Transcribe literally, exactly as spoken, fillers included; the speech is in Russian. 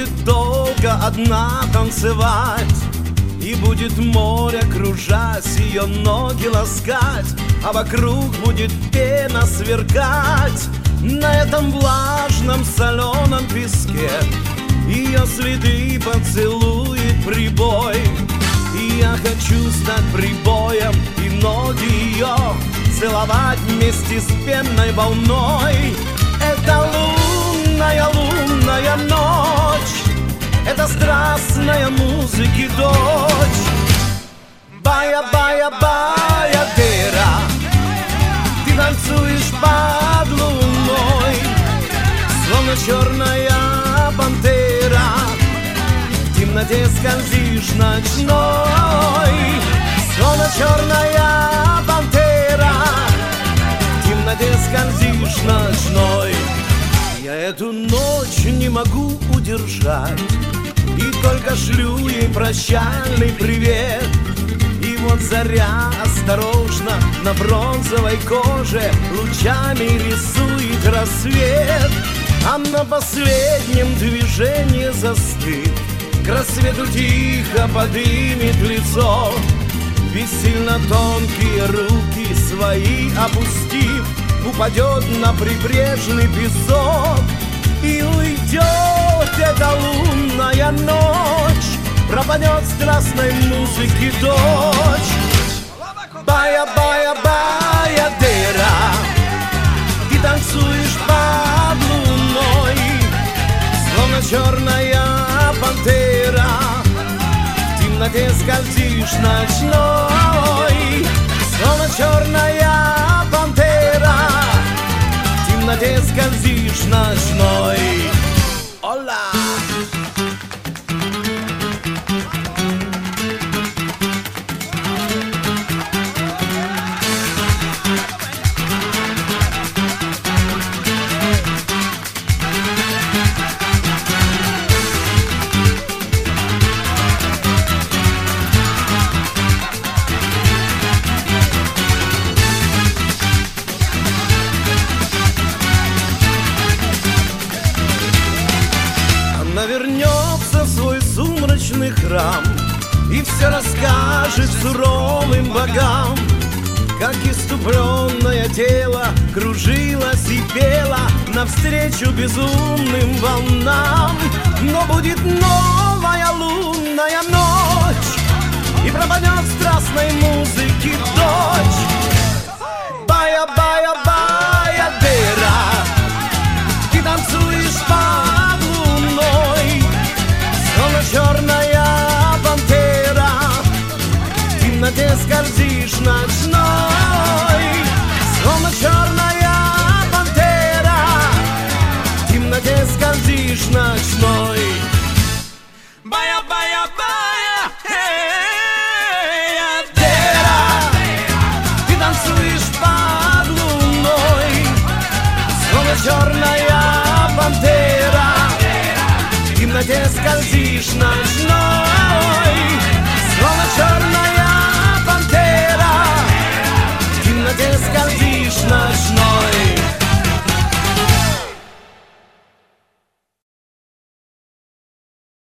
будет долго одна танцевать, и будет море, кружась, ее ноги ласкать, а вокруг будет пена сверкать. На этом влажном соленом песке ее следы поцелует прибой. И я хочу стать прибоем и ноги ее целовать вместе с пенной волной. Это лунная, лунная ночь, это страстная музыки дочь. Бая, бая, бая, дыра, ты танцуешь под луной, словно черная пантера, в темноте скользишь ночной. Словно черная пантера, в темноте скользишь ночной. Я эту ночь не могу удержать, и только шлю ей прощальный привет. И вот заря осторожно на бронзовой коже лучами рисует рассвет. А на последнем движении застыв, к рассвету тихо подымет лицо, бессильно тонкие руки свои опустив, упадет на прибрежный песок. И уйдет эта лунная ночь, пропадет страстной музыки дочь. Бая, бая, бая, дыра, ты танцуешь под луной, словно черная пантера, в темноте скользишь ночной. Словно черная пантера, в темноте скользишь ночной. Ола! Она вернется в свой сумрачный храм и все расскажет суровым богам, как иступленное тело кружилось и пело навстречу безумным волнам. Но будет новая лунная ночь, и пропадет страстной музыки дочь. Бая, бая, бая, дыра, ты танцуешь под луной, словно черная пантера, в темноте скользишь ночной. Словно черная пантера, в темноте скользишь ночной. Бая, бая, бая, эй, дыра, ты танцуешь под луной, словно черная пантера, в темноте скользишь ночной. Словно черная пантера, в темноте скользишь ночной.